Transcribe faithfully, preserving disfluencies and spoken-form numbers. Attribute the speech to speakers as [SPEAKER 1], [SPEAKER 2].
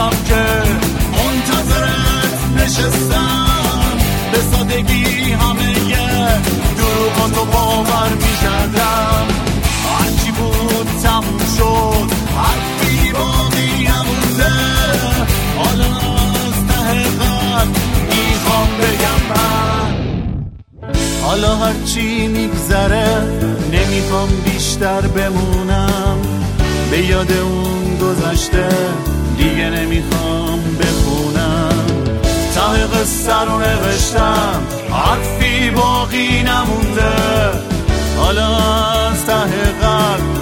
[SPEAKER 1] بگم که منتظرت نشستم، به سادگی همه دروغاتو باور می‌کردم. هرچی بود تموم شد، حرفی باقی نمونده. حالا از ته قلب میخوام بگم من، حالا هرچی میگذره نمیخوام بیشتر بمونم. به یاد اون گذشته دیگه نمیخوام بخونم. ته قصه رو نوشتم، حرفی باقی نمونده. حالا از ته قلب